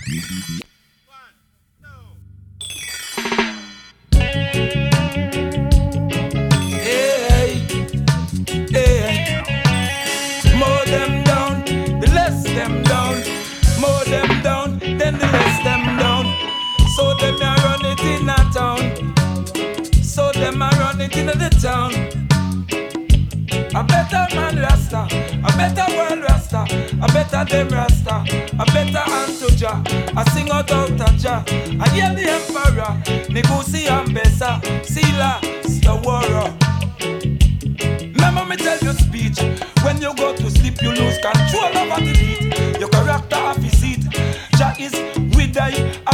Hey, hey. Mow them down, the less them down. Mow them down, then the less them down. So them a run it in a town. So them a run it in the town. A better man Rasta, a better world Rasta, a better them Rasta, a better Antuja, a sing out of Jah. I hear the emperor, Negusi and Bessa, Sila, Stawara. Remember me tell you speech, when you go to sleep you lose control over the beat. Your character off his seat, Jah is with thy